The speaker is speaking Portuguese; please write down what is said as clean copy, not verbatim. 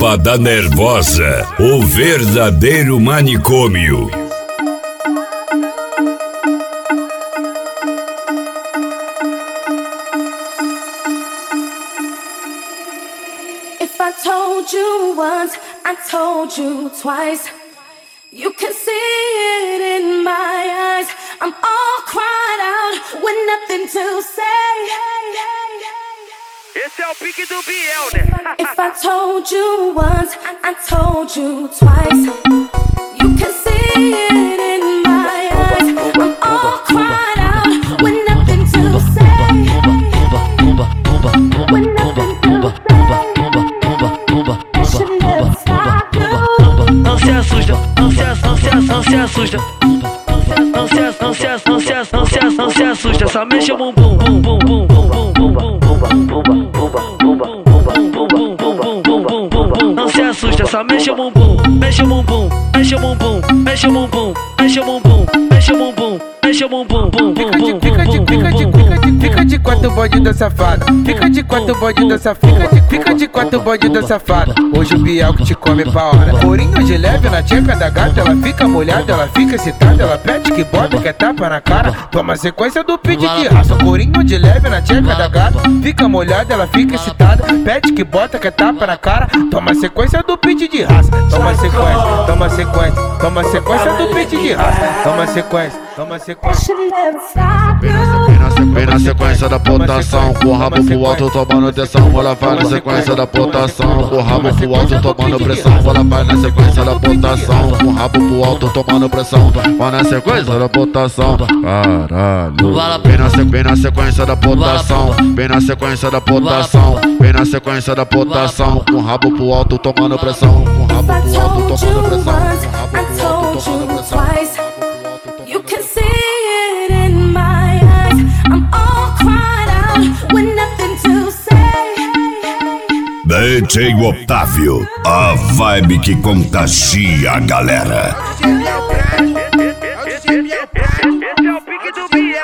Nova da Nervosa, o verdadeiro manicômio. If I told you once, I told you twice. You can see it in my eyes. I'm all cried out with nothing to say. Esse é o pique do Biel, né? If I told you once, I told you twice. You can see it in my eyes. I'm all cried out with nothing to say. With nothing to say. I should never stop you. Não se assusta, não se assusta, não se assusta. Não se assusta, só mexe o bumbum, bum bum bum bum bum bum bum bum. Não se assusta, só mexe o bumbum, mexe o bumbum, mexe o bumbum, mexe o bumbum, mexe o bumbum, mexe o bumbum, mexe o bumbum, bum bum bum. Fica de quatro bode da safada. Fica de quatro bode da safada. Fica de quatro bode da safada. Hoje o Biel que te come pra hora. Corinho de leve na tcheca da gata. Ela fica molhada, ela fica excitada. Ela pede que bota, quer tapa na cara. Toma a sequência do pede de raça. Corinho de leve na tcheca da gata. Fica molhada, ela fica excitada. Pede que bota, quer tapa na cara. Toma a sequência do pede de raça. Toma sequência, toma sequência. Toma sequência do pede de raça. Toma sequência, toma sequência. Vem na sequência da potação, com o rabo pro alto tomando tensão. Ela vai na sequência da potação, com o rabo pro alto tomando pressão. Ela vai na sequência da potação, com o rabo pro alto tomando pressão. Vai na sequência da potação, caralho. Vem na sequência da potação, vem na sequência da potação, vem na sequência da potação, com o rabo pro alto tomando pressão. Com o rabo pro alto tomando pressão, com o rabo pro alto tomando pressão. You can see it in my eyes. I'm all cried out with nothing to say. DJ Otávio, a vibe que contagia a galera. Esse é o pique do Biel.